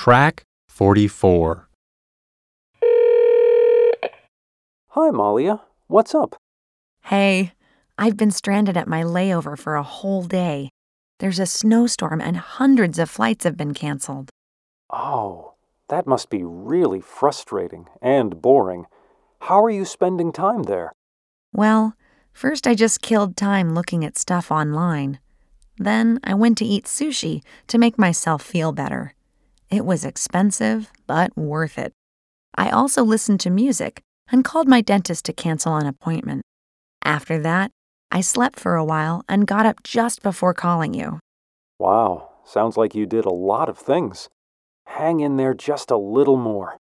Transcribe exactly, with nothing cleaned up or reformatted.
Track forty-four. Hi, Malia. What's up? Hey, I've been stranded at my layover for a whole day. There's a snowstorm and hundreds of flights have been canceled. Oh, that must be really frustrating and boring. How are you spending time there? Well, first I just killed time looking at stuff online. Then I went to eat sushi to make myself feel better. It was expensive, but worth it. I also listened to music and called my dentist to cancel an appointment. After that, I slept for a while and got up just before calling you. Wow, sounds like you did a lot of things. Hang in there just a little more.